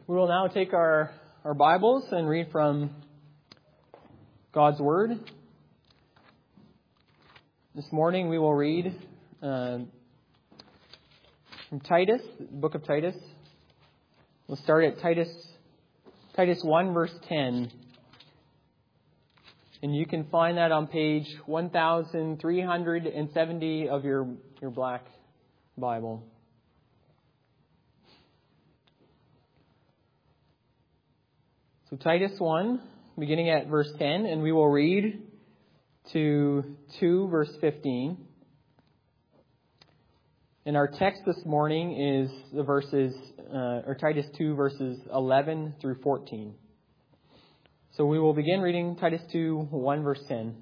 We will now take our Bibles and read from God's Word. This morning we will read from Titus, the book of Titus. We'll start at Titus 1, verse 10. And you can find that on page 1370 of your black Bible. So Titus 1, beginning at verse 10, and we will read to 2, verse 15. And our text this morning is the verses, or Titus 2, verses 11 through 14. So we will begin reading Titus 2, 1, verse 10.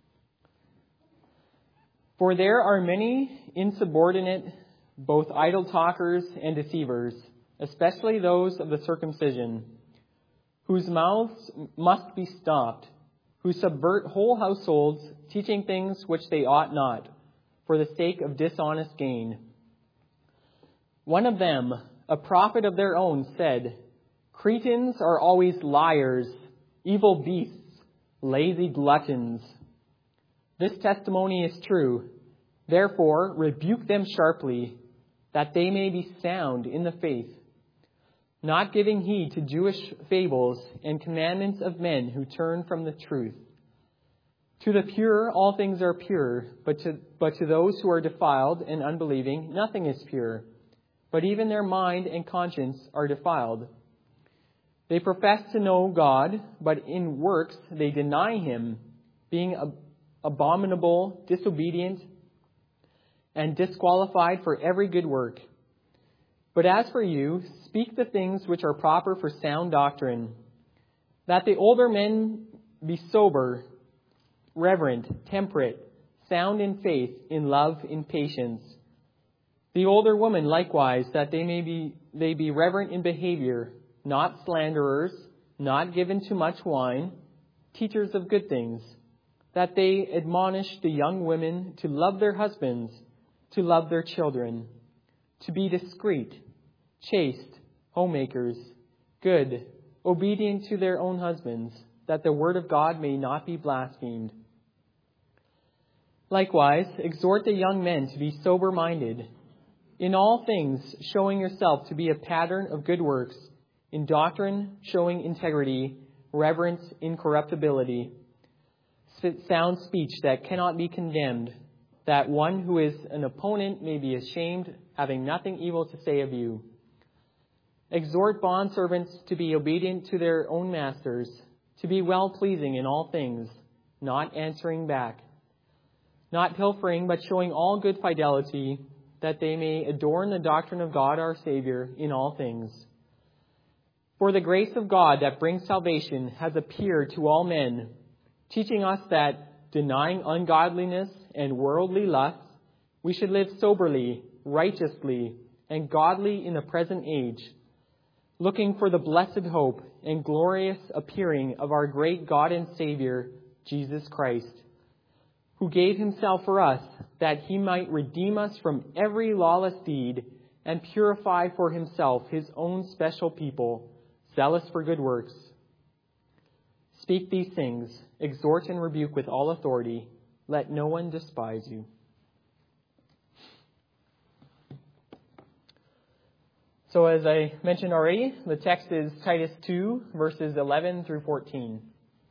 For there are many insubordinate, both idle talkers and deceivers, especially those of the circumcision, whose mouths must be stopped, who subvert whole households, teaching things which they ought not, for the sake of dishonest gain. One of them, a prophet of their own, said, Cretans are always liars, evil beasts, lazy gluttons. This testimony is true. Therefore, rebuke them sharply, that they may be sound in the faith, not giving heed to Jewish fables and commandments of men who turn from the truth. To the pure, all things are pure, but to those who are defiled and unbelieving, nothing is pure. But even their mind and conscience are defiled. They profess to know God, but in works they deny Him, being abominable, disobedient, and disqualified for every good work. But as for you, speak the things which are proper for sound doctrine, that the older men be sober, reverent, temperate, sound in faith, in love, in patience. The older women likewise, that they be reverent in behavior, not slanderers, not given to much wine, teachers of good things, that they admonish the young women to love their husbands, to love their children, to be discreet, chaste, homemakers, good, obedient to their own husbands, that the word of God may not be blasphemed. Likewise, exhort the young men to be sober-minded, in all things showing yourself to be a pattern of good works, in doctrine showing integrity, reverence, incorruptibility, sound speech that cannot be condemned, that one who is an opponent may be ashamed, having nothing evil to say of you. Exhort bondservants to be obedient to their own masters, to be well-pleasing in all things, not answering back, not pilfering, but showing all good fidelity, that they may adorn the doctrine of God our Savior in all things. For the grace of God that brings salvation has appeared to all men, teaching us that, denying ungodliness and worldly lusts, we should live soberly, righteously, and godly in the present age, looking for the blessed hope and glorious appearing of our great God and Savior, Jesus Christ, who gave Himself for us, that He might redeem us from every lawless deed and purify for Himself His own special people, zealous for good works. Speak these things, exhort and rebuke with all authority. Let no one despise you. So as I mentioned already, the text is Titus 2, verses 11 through 14.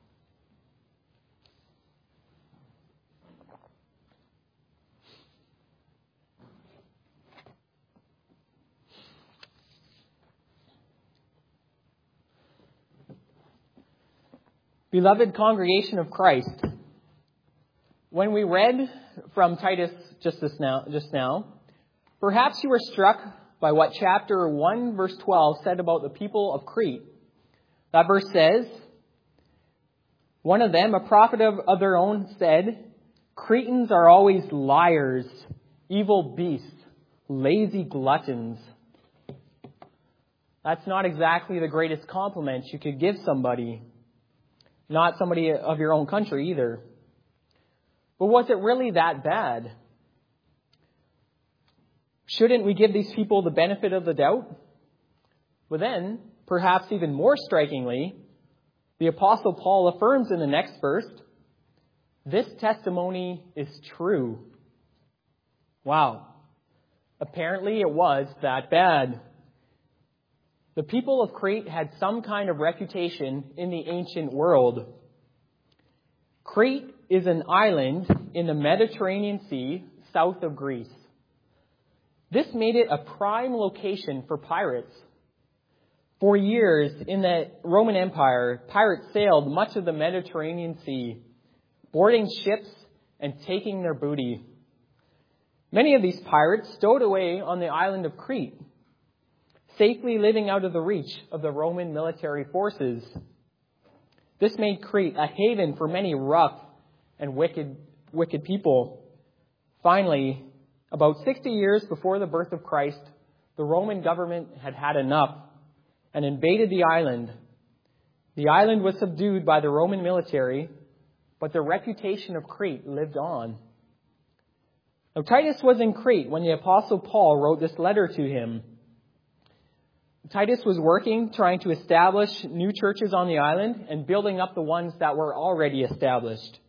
Beloved congregation of Christ, when we read from Titus just now, perhaps you were struck by what chapter 1, verse 12 said about the people of Crete. That verse says, one of them, a prophet of their own, said, Cretans are always liars, evil beasts, lazy gluttons. That's not exactly the greatest compliment you could give somebody. Not somebody of your own country either. But was it really that bad? Shouldn't we give these people the benefit of the doubt? But then, perhaps even more strikingly, the Apostle Paul affirms in the next verse, this testimony is true. Wow. Apparently it was that bad. The people of Crete had some kind of reputation in the ancient world. Crete is an island in the Mediterranean Sea south of Greece. This made it a prime location for pirates. For years in the Roman Empire, pirates sailed much of the Mediterranean Sea, boarding ships and taking their booty. Many of these pirates stowed away on the island of Crete, safely living out of the reach of the Roman military forces. This made Crete a haven for many rough and wicked people. Finally, about 60 years before the birth of Christ, the Roman government had had enough and invaded the island. The island was subdued by the Roman military, but the reputation of Crete lived on. Now, Titus was in Crete when the Apostle Paul wrote this letter to him. Titus was working, trying to establish new churches on the island and building up the ones that were already established.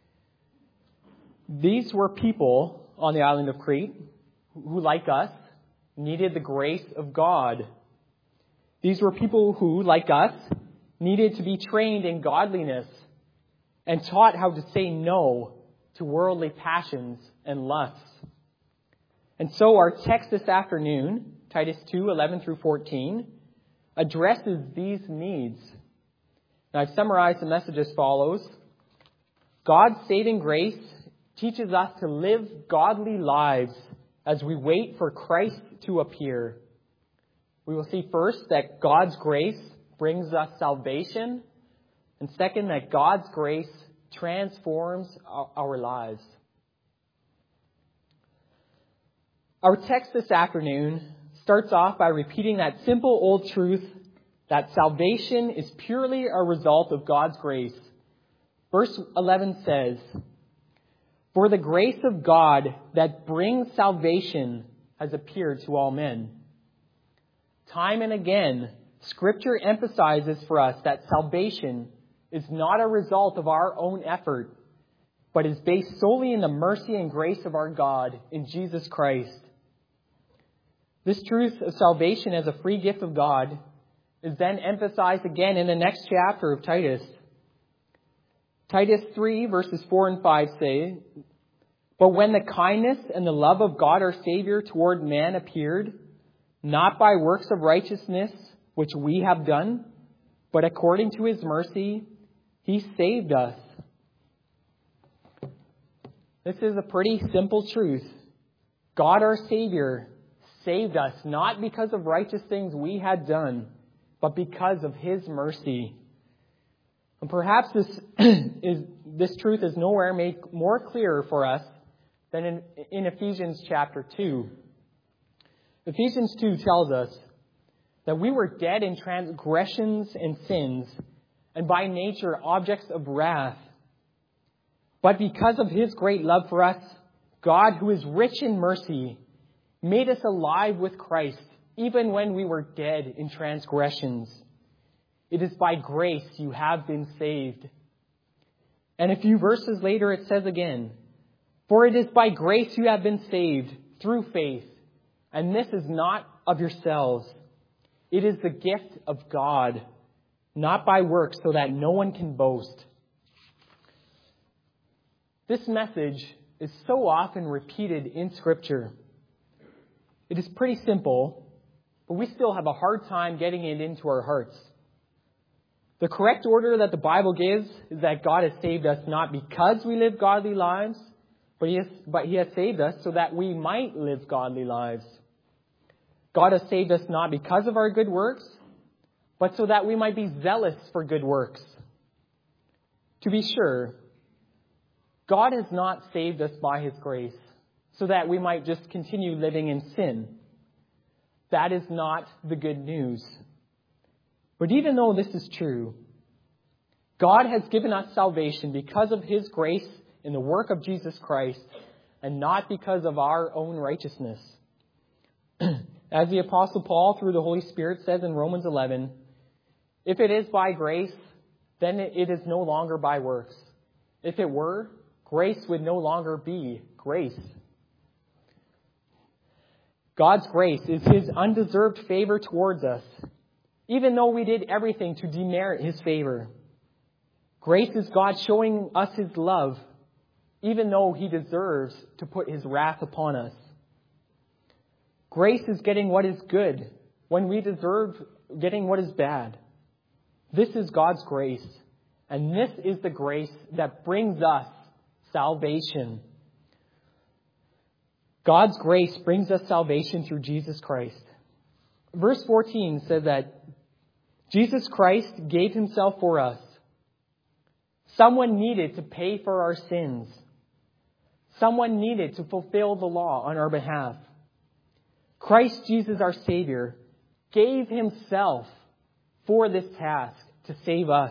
These were people on the island of Crete who, like us, needed the grace of God. These were people who, like us, needed to be trained in godliness and taught how to say no to worldly passions and lusts. And so our text this afternoon, Titus 2:11 through 14, addresses these needs. Now, I've summarized the message as follows. God's saving grace teaches us to live godly lives as we wait for Christ to appear. We will see first that God's grace brings us salvation, and second, that God's grace transforms our lives. Our text this afternoon starts off by repeating that simple old truth that salvation is purely a result of God's grace. Verse 11 says, "For the grace of God that brings salvation has appeared to all men." Time and again, Scripture emphasizes for us that salvation is not a result of our own effort, but is based solely in the mercy and grace of our God in Jesus Christ. This truth of salvation as a free gift of God is then emphasized again in the next chapter of Titus. Titus 3 verses 4 and 5 say, "But when the kindness and the love of God our Savior toward man appeared, not by works of righteousness which we have done, but according to His mercy, He saved us." This is a pretty simple truth. God our Savior saved us not because of righteous things we had done, but because of His mercy. And perhaps this truth is nowhere made more clear for us than in Ephesians chapter 2. Ephesians 2 tells us that we were dead in transgressions and sins, and by nature objects of wrath. But because of His great love for us, God, who is rich in mercy, made us alive with Christ, even when we were dead in transgressions. It is by grace you have been saved. And a few verses later it says again, "For it is by grace you have been saved through faith, and this is not of yourselves. It is the gift of God, not by works, so that no one can boast." This message is so often repeated in Scripture. It is pretty simple, but we still have a hard time getting it into our hearts. The correct order that the Bible gives is that God has saved us not because we live godly lives, but He has saved us so that we might live godly lives. God has saved us not because of our good works, but so that we might be zealous for good works. To be sure, God has not saved us by His grace so that we might just continue living in sin. That is not the good news. But even though this is true, God has given us salvation because of His grace in the work of Jesus Christ and not because of our own righteousness. As the Apostle Paul, through the Holy Spirit, says in Romans 11, If it is by grace, then it is no longer by works. If it were, grace would no longer be grace. God's grace is His undeserved favor towards us, even though we did everything to demerit His favor. Grace is God showing us His love, even though He deserves to put His wrath upon us. Grace is getting what is good when we deserve getting what is bad. This is God's grace, and this is the grace that brings us salvation. God's grace brings us salvation through Jesus Christ. Verse 14 says that Jesus Christ gave Himself for us. Someone needed to pay for our sins. Someone needed to fulfill the law on our behalf. Christ Jesus, our Savior, gave Himself for this task to save us.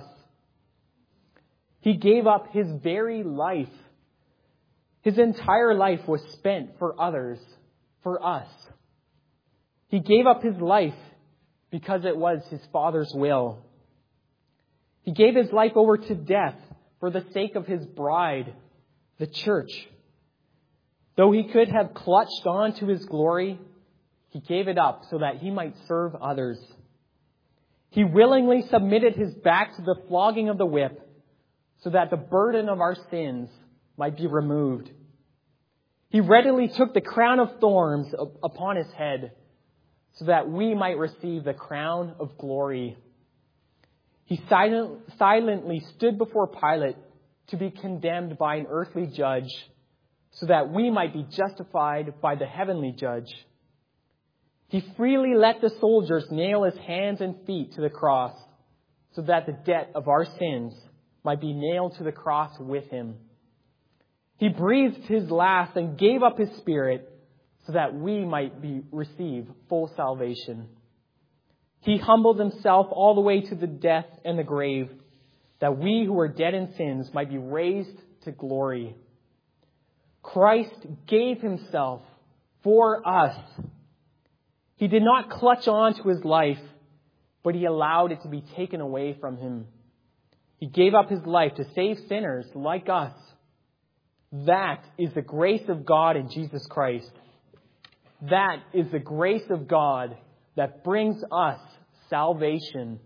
He gave up His very life. His entire life was spent for others, for us. He gave up His life because it was His Father's will. He gave His life over to death for the sake of His bride, the church. Though He could have clutched on to His glory, He gave it up so that He might serve others. He willingly submitted His back to the flogging of the whip so that the burden of our sins might be removed. He readily took the crown of thorns upon His head so that we might receive the crown of glory. He silently stood before Pilate to be condemned by an earthly judge so that we might be justified by the heavenly judge. He freely let the soldiers nail His hands and feet to the cross so that the debt of our sins might be nailed to the cross with Him. He breathed His last and gave up His Spirit so that we might receive full salvation. He humbled Himself all the way to the death and the grave, that we who are dead in sins might be raised to glory. Christ gave Himself for us. He did not clutch on to His life, but He allowed it to be taken away from Him. He gave up His life to save sinners like us. That is the grace of God in Jesus Christ. That is the grace of God that brings us salvation.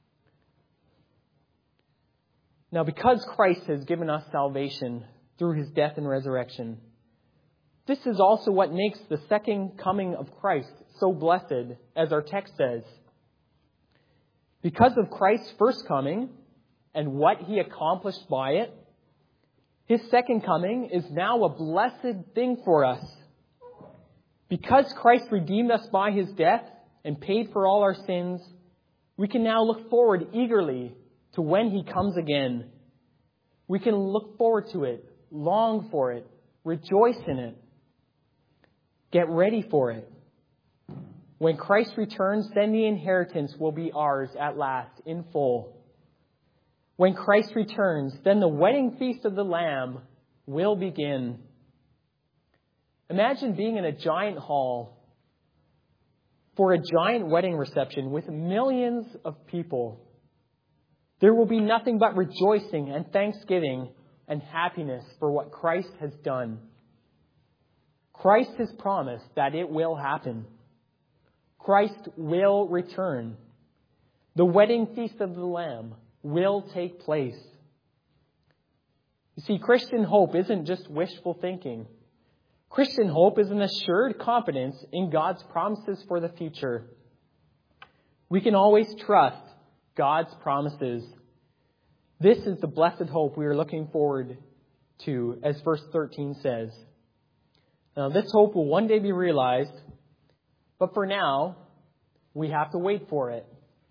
Now, because Christ has given us salvation through His death and resurrection, this is also what makes the second coming of Christ so blessed, as our text says. Because of Christ's first coming and what He accomplished by it, His second coming is now a blessed thing for us. Because Christ redeemed us by His death and paid for all our sins, we can now look forward eagerly to when He comes again. We can look forward to it, long for it, rejoice in it, get ready for it. When Christ returns, then the inheritance will be ours at last in full. When Christ returns, then the wedding feast of the Lamb will begin. Imagine being in a giant hall for a giant wedding reception with millions of people. There will be nothing but rejoicing and thanksgiving and happiness for what Christ has done. Christ has promised that it will happen. Christ will return. The wedding feast of the Lamb will take place. You see, Christian hope isn't just wishful thinking. Christian hope is an assured confidence in God's promises for the future. We can always trust God's promises. This is the blessed hope we are looking forward to, as verse 13 says. Now, this hope will one day be realized, but for now, we have to wait for it.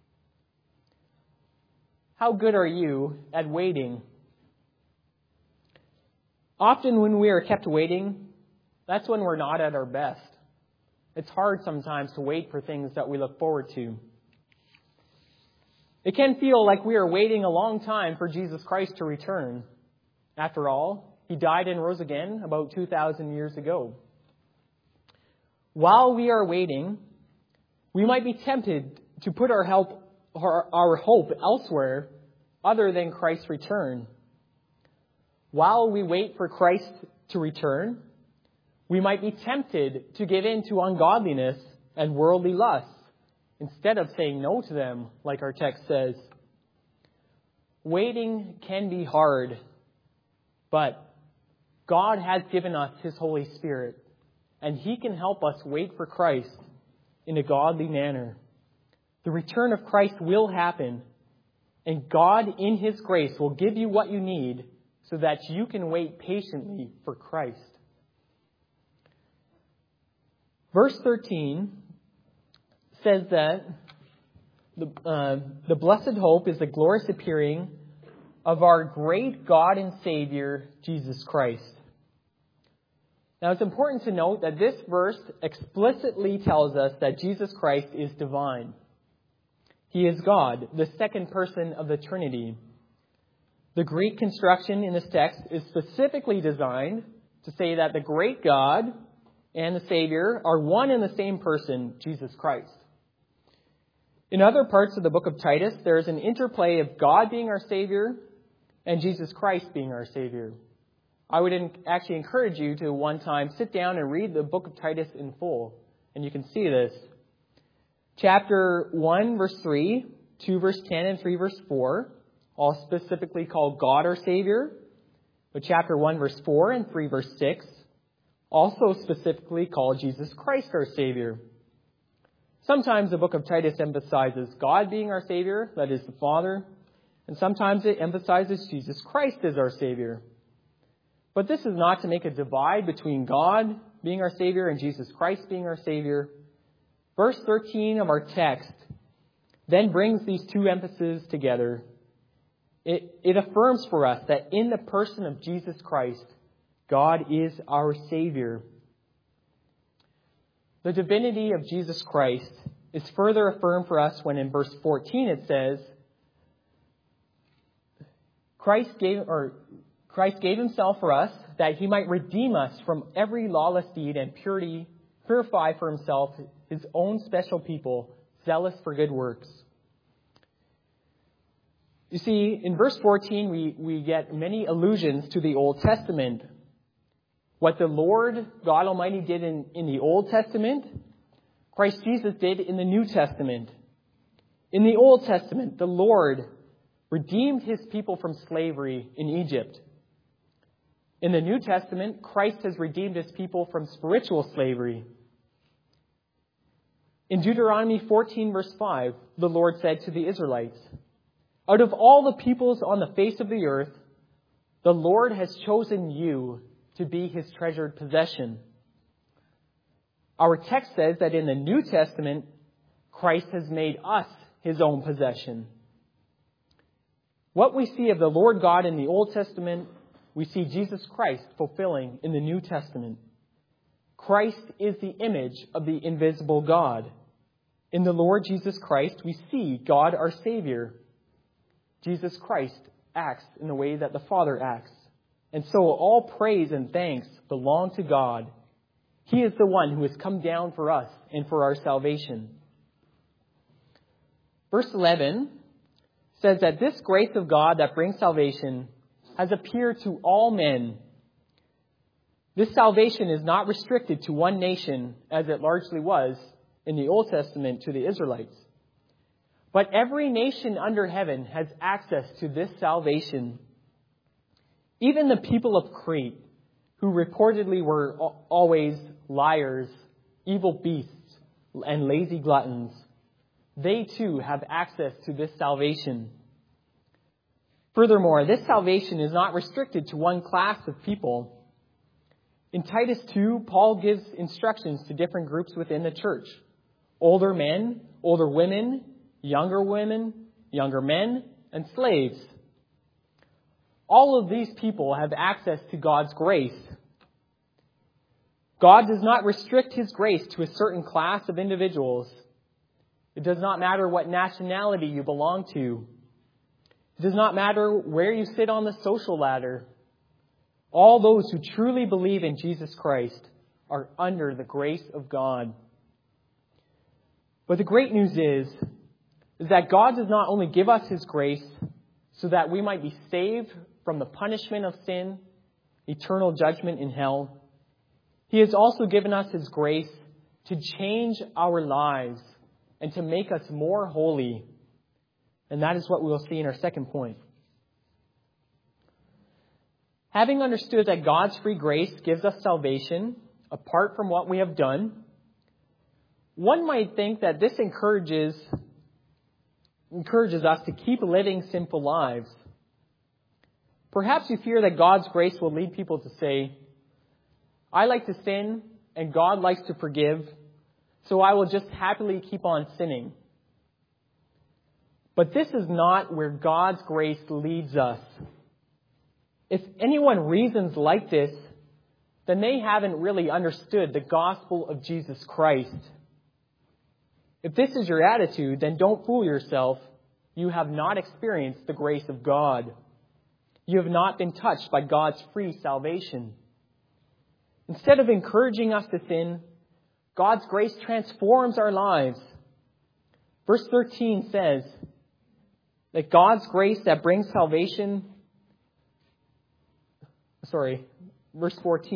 How good are you at waiting? Often when we are kept waiting, that's when we're not at our best. It's hard sometimes to wait for things that we look forward to. It can feel like we are waiting a long time for Jesus Christ to return. After all, He died and rose again about 2,000 years ago. While we are waiting, we might be tempted to put our our hope elsewhere other than Christ's return. While we wait for Christ to return, we might be tempted to give in to ungodliness and worldly lusts instead of saying no to them, like our text says. Waiting can be hard, but God has given us His Holy Spirit, and He can help us wait for Christ in a godly manner. The return of Christ will happen, and God, in His grace, will give you what you need so that you can wait patiently for Christ. Verse 13 says that the blessed hope is the glorious appearing of our great God and Savior, Jesus Christ. Now, it's important to note that this verse explicitly tells us that Jesus Christ is divine. He is God, the second person of the Trinity. The Greek construction in this text is specifically designed to say that the great God and the Savior are one and the same person, Jesus Christ. In other parts of the book of Titus, there is an interplay of God being our Savior and Jesus Christ being our Savior. I would actually encourage you to one time sit down and read the book of Titus in full, and you can see this. Chapter 1, verse 3, 2, verse 10, and 3, verse 4, all specifically call God our Savior. But chapter 1, verse 4, and 3, verse 6, also specifically call Jesus Christ our Savior. Sometimes the book of Titus emphasizes God being our Savior, that is the Father, and sometimes it emphasizes Jesus Christ as our Savior. But this is not to make a divide between God being our Savior and Jesus Christ being our Savior. Verse 13 of our text then brings these two emphases together. It affirms for us that in the person of Jesus Christ, God is our Savior. The divinity of Jesus Christ is further affirmed for us when in verse 14 it says, Christ gave Himself for us that He might redeem us from every lawless deed and purify for Himself His own special people, zealous for good works. You see, in verse 14, we get many allusions to the Old Testament. What the Lord God Almighty did in the Old Testament, Christ Jesus did in the New Testament. In the Old Testament, the Lord redeemed His people from slavery in Egypt. In the New Testament, Christ has redeemed His people from spiritual slavery. In Deuteronomy 14, verse 5, the Lord said to the Israelites, out of all the peoples on the face of the earth, the Lord has chosen you to be His treasured possession. Our text says that in the New Testament, Christ has made us His own possession. What we see of the Lord God in the Old Testament, we see Jesus Christ fulfilling in the New Testament. Christ is the image of the invisible God. In the Lord Jesus Christ, we see God our Savior. Jesus Christ acts in the way that the Father acts. And so all praise and thanks belong to God. He is the one who has come down for us and for our salvation. Verse 11 says that this grace of God that brings salvation has appeared to all men. This salvation is not restricted to one nation, as it largely was in the Old Testament to the Israelites. But every nation under heaven has access to this salvation. Even the people of Crete, who reportedly were always liars, evil beasts, and lazy gluttons, they too have access to this salvation. Furthermore, this salvation is not restricted to one class of people. In Titus 2, Paul gives instructions to different groups within the church. Older men, older women, younger men, and slaves. All of these people have access to God's grace. God does not restrict His grace to a certain class of individuals. It does not matter what nationality you belong to. It does not matter where you sit on the social ladder. All those who truly believe in Jesus Christ are under the grace of God. But the great news is is that God does not only give us His grace so that we might be saved from the punishment of sin, eternal judgment in hell. He has also given us His grace to change our lives and to make us more holy. And that is what we will see in our second point. Having understood that God's free grace gives us salvation apart from what we have done, one might think that this encourages us to keep living sinful lives. Perhaps you fear that God's grace will lead people to say, I like to sin and God likes to forgive, so I will just happily keep on sinning. But this is not where God's grace leads us. If anyone reasons like this, then they haven't really understood the gospel of Jesus Christ. If this is your attitude, then don't fool yourself. You have not experienced the grace of God. You have not been touched by God's free salvation. Instead of encouraging us to sin, God's grace transforms our lives. Verse 13 says that God's grace that brings salvation... Verse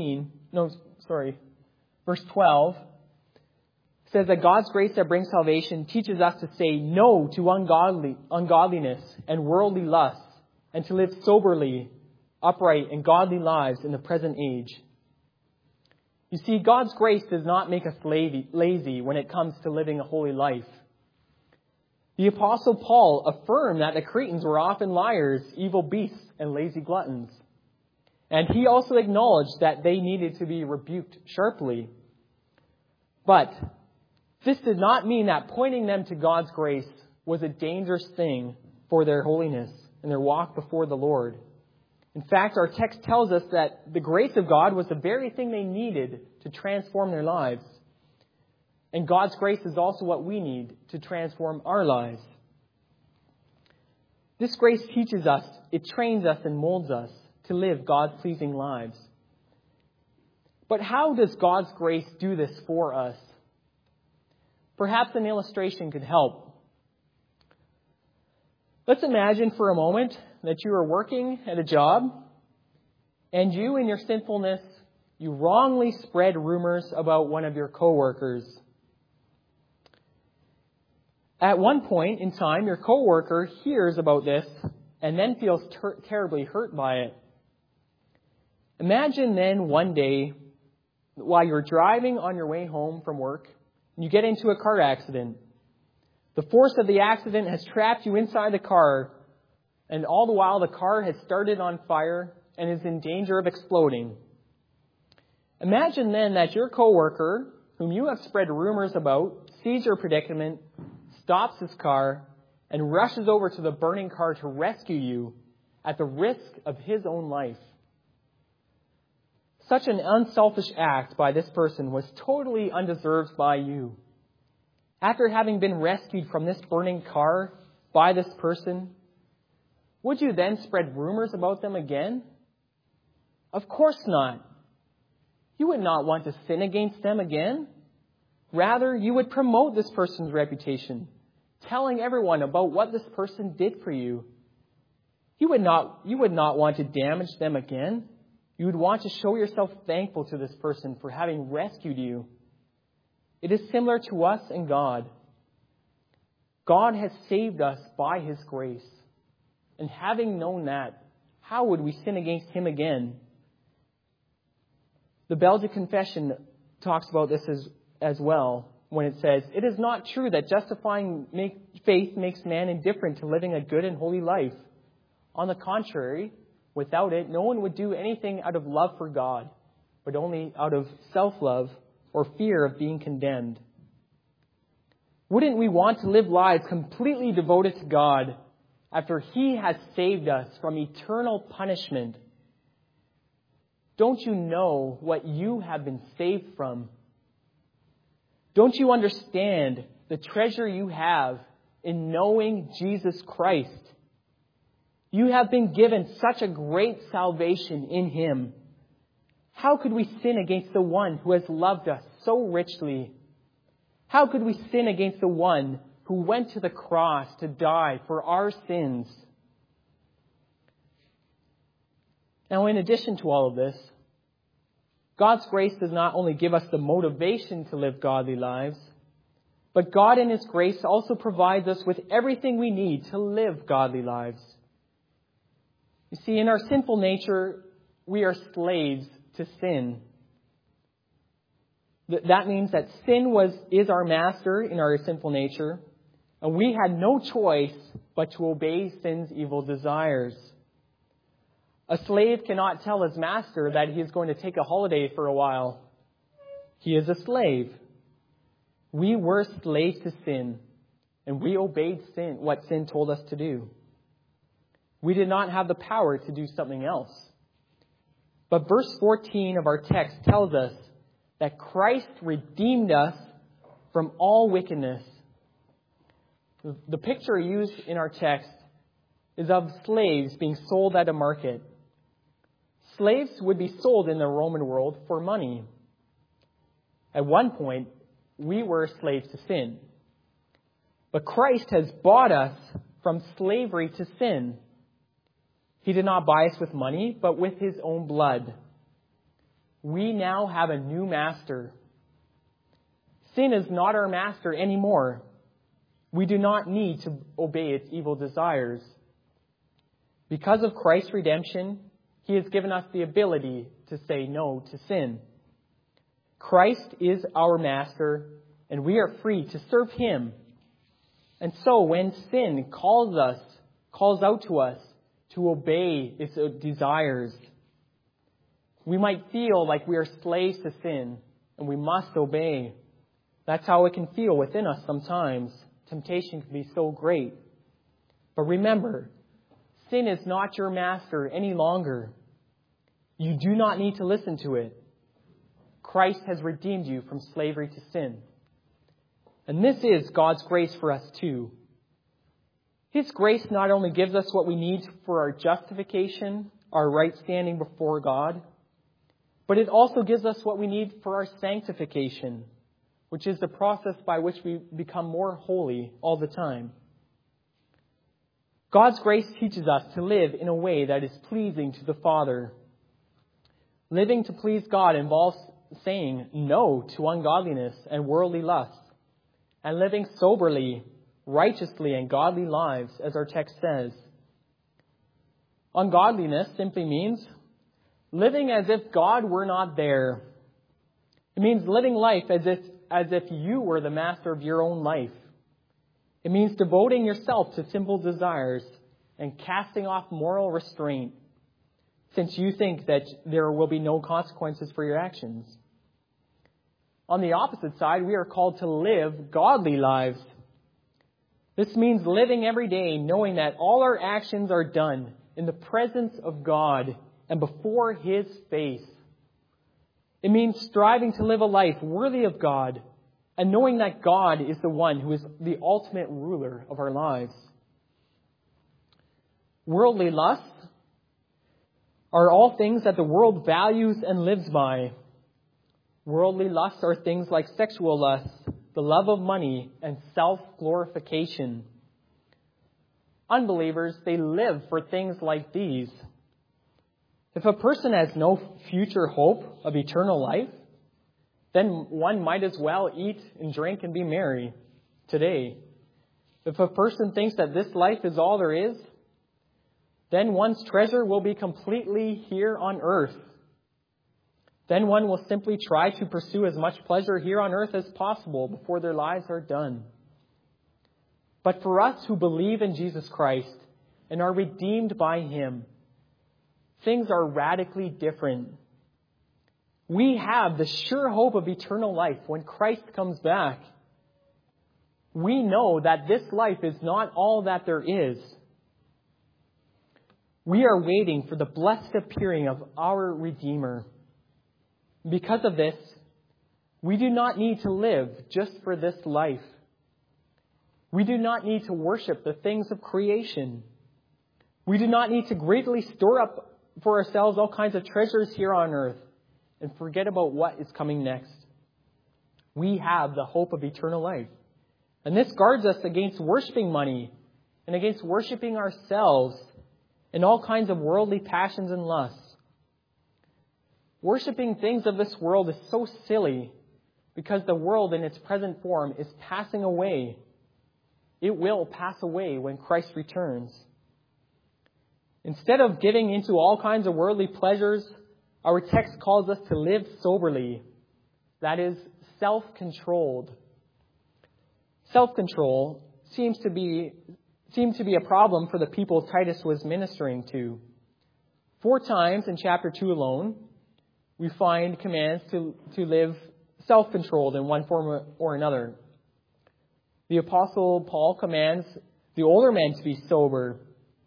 12 says that God's grace that brings salvation teaches us to say no to ungodliness and worldly lusts and to live soberly, upright, and godly lives in the present age. You see, God's grace does not make us lazy when it comes to living a holy life. The Apostle Paul affirmed that the Cretans were often liars, evil beasts, and lazy gluttons. And he also acknowledged that they needed to be rebuked sharply. But this did not mean that pointing them to God's grace was a dangerous thing for their holiness and their walk before the Lord. In fact, our text tells us that the grace of God was the very thing they needed to transform their lives. And God's grace is also what we need to transform our lives. This grace teaches us, it trains us and molds us to live God-pleasing lives. But how does God's grace do this for us? Perhaps an illustration could help. Let's imagine for a moment that you are working at a job and you, in your sinfulness, you wrongly spread rumors about one of your coworkers. At one point in time, your coworker hears about this and then feels terribly hurt by it. Imagine then one day, while you're driving on your way home from work, you get into a car accident. The force of the accident has trapped you inside the car, and all the while the car has started on fire and is in danger of exploding. Imagine then that your coworker, whom you have spread rumors about, sees your predicament, stops his car, and rushes over to the burning car to rescue you at the risk of his own life. Such an unselfish act by this person was totally undeserved by you. After having been rescued from this burning car by this person, would you then spread rumors about them again? Of course not. You would not want to sin against them again. Rather, you would promote this person's reputation, telling everyone about what this person did for you. You would not want to damage them again. You would want to show yourself thankful to this person for having rescued you. It is similar to us and God. God has saved us by His grace. And having known that, how would we sin against Him again? The Belgic Confession talks about this as well when it says, "It is not true that justifying faith makes man indifferent to living a good and holy life. On the contrary, without it, no one would do anything out of love for God, but only out of self-love or fear of being condemned." Wouldn't we want to live lives completely devoted to God after He has saved us from eternal punishment? Don't you know what you have been saved from? Don't you understand the treasure you have in knowing Jesus Christ? You have been given such a great salvation in Him. How could we sin against the one who has loved us so richly? How could we sin against the one who went to the cross to die for our sins. Now, in addition to all of this, God's grace does not only give us the motivation to live godly lives, but God in His grace also provides us with everything we need to live godly lives. You see, in our sinful nature, we are slaves to sin. That means that sin is our master in our sinful nature, and we had no choice but to obey sin's evil desires. A slave cannot tell his master that he is going to take a holiday for a while. He is a slave. We were slaves to sin, and we obeyed sin, what sin told us to do. We did not have the power to do something else. But verse 14 of our text tells us that Christ redeemed us from all wickedness. The picture used in our text is of slaves being sold at a market. Slaves would be sold in the Roman world for money. At one point, we were slaves to sin. But Christ has bought us from slavery to sin. He did not buy us with money, but with His own blood. We now have a new master. Sin is not our master anymore. We do not need to obey its evil desires. Because of Christ's redemption, He has given us the ability to say no to sin. Christ is our master, and we are free to serve Him. And so when sin calls out to us to obey its desires, we might feel like we are slaves to sin, and we must obey. That's how it can feel within us sometimes. Temptation can be so great. But remember, sin is not your master any longer. You do not need to listen to it. Christ has redeemed you from slavery to sin. And this is God's grace for us too. His grace not only gives us what we need for our justification, our right standing before God, but it also gives us what we need for our sanctification, which is the process by which we become more holy all the time. God's grace teaches us to live in a way that is pleasing to the Father. Living to please God involves saying no to ungodliness and worldly lusts, and living soberly, righteously, and godly lives, as our text says. Ungodliness simply means living as if God were not there. It means living life as if you were the master of your own life. It means devoting yourself to simple desires and casting off moral restraint, since you think that there will be no consequences for your actions. On the opposite side, we are called to live godly lives. This means living every day knowing that all our actions are done in the presence of God and before His face. It means striving to live a life worthy of God and knowing that God is the one who is the ultimate ruler of our lives. Worldly lusts are all things that the world values and lives by. Worldly lusts are things like sexual lusts, the love of money, and self-glorification. Unbelievers, they live for things like these. If a person has no future hope of eternal life, then one might as well eat and drink and be merry today. If a person thinks that this life is all there is, then one's treasure will be completely here on earth. Then one will simply try to pursue as much pleasure here on earth as possible before their lives are done. But for us who believe in Jesus Christ and are redeemed by Him, things are radically different. We have the sure hope of eternal life when Christ comes back. We know that this life is not all that there is. We are waiting for the blessed appearing of our Redeemer. Because of this, we do not need to live just for this life. We do not need to worship the things of creation. We do not need to greatly store up for ourselves all kinds of treasures here on earth and forget about what is coming next. We have the hope of eternal life, And this guards us against worshiping money and against worshiping ourselves and all kinds of worldly passions and lusts. Worshiping things of this world is so silly because the world in its present form is passing away. It will pass away when Christ returns. Instead of giving into all kinds of worldly pleasures, our text calls us to live soberly. That is, self-controlled. Self-control seems to be a problem for the people Titus was ministering to. 4 times in chapter 2 alone, we find commands to live self-controlled in one form or another. The Apostle Paul commands the older men to be sober,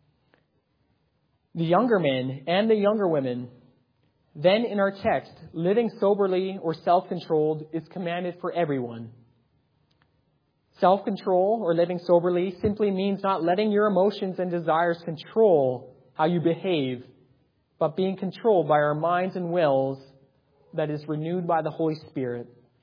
the younger men and the younger women. Then in our text, living soberly or self-controlled is commanded for everyone. Self-control or living soberly simply means not letting your emotions and desires control how you behave, but being controlled by our minds and wills that is renewed by the Holy Spirit.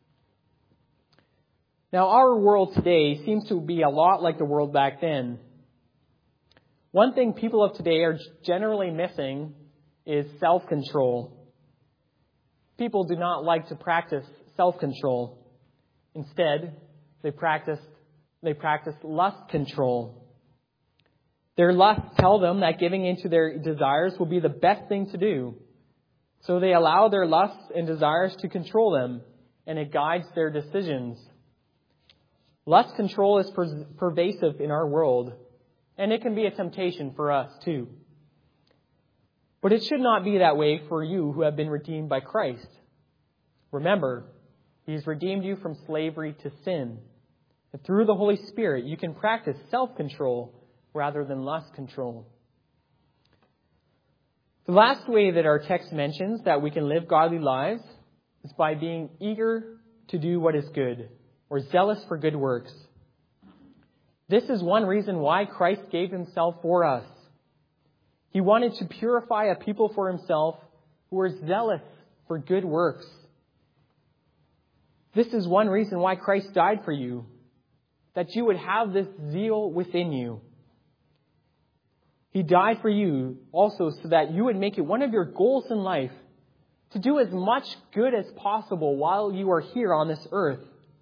Now, our world today seems to be a lot like the world back then. One thing people of today are generally missing is self-control. People do not like to practice self-control. Instead, they practice lust control. Their lusts tell them that giving into their desires will be the best thing to do. So they allow their lusts and desires to control them, and it guides their decisions. Lust control is pervasive in our world, and it can be a temptation for us too. But it should not be that way for you who have been redeemed by Christ. Remember, He's redeemed you from slavery to sin. And through the Holy Spirit, you can practice self-control rather than lust control. The last way that our text mentions that we can live godly lives is by being eager to do what is good, or zealous for good works. This is one reason why Christ gave Himself for us. He wanted to purify a people for Himself who were zealous for good works. This is one reason why Christ died for you, that you would have this zeal within you. He died for you also so that you would make it one of your goals in life to do as much good as possible while you are here on this earth.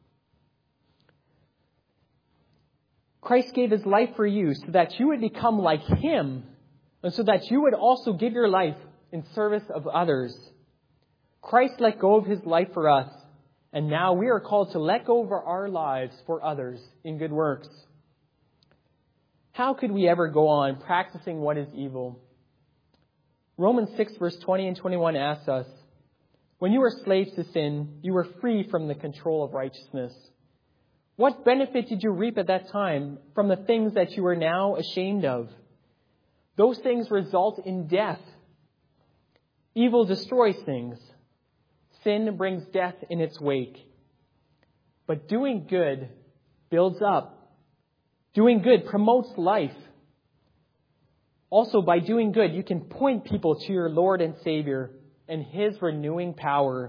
Christ gave His life for you so that you would become like Him, and so that you would also give your life in service of others. Christ let go of His life for us, and now we are called to let go of our lives for others in good works. How could we ever go on practicing what is evil? Romans 6 verse 20 and 21 asks us, when you were slaves to sin, you were free from the control of righteousness. What benefit did you reap at that time from the things that you are now ashamed of? Those things result in death. Evil destroys things. Sin brings death in its wake. But doing good builds up. Doing good promotes life. Also, by doing good, you can point people to your Lord and Savior and His renewing power.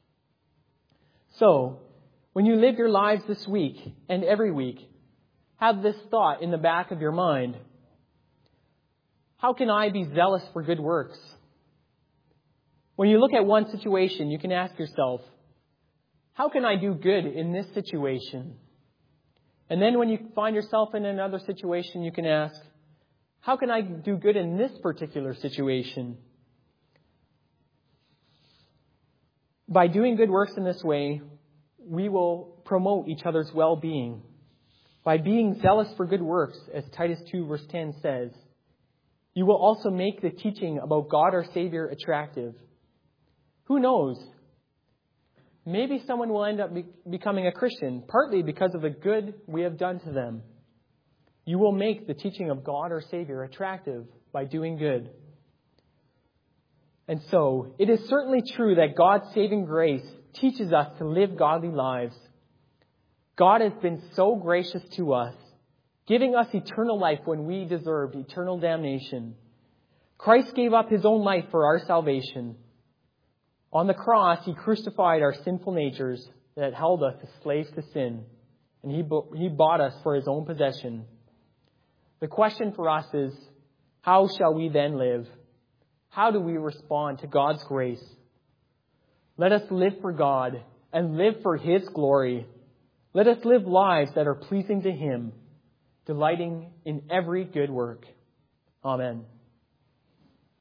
So, when you live your lives this week and every week, have this thought in the back of your mind. How can I be zealous for good works? When you look at one situation, you can ask yourself, how can I do good in this situation? And then when you find yourself in another situation, you can ask, how can I do good in this particular situation? By doing good works in this way, we will promote each other's well-being. By being zealous for good works, as Titus 2 verse 10 says, you will also make the teaching about God our Savior attractive. Who knows? Maybe someone will end up becoming a Christian, partly because of the good we have done to them. You will make the teaching of God our Savior attractive by doing good. And so, it is certainly true that God's saving grace teaches us to live godly lives. God has been so gracious to us, giving us eternal life when we deserved eternal damnation. Christ gave up His own life for our salvation. On the cross, He crucified our sinful natures that held us as slaves to sin. and He bought us for His own possession. The question for us is, how shall we then live? How do we respond to God's grace? Let us live for God and live for His glory. Let us live lives that are pleasing to Him, delighting in every good work. Amen.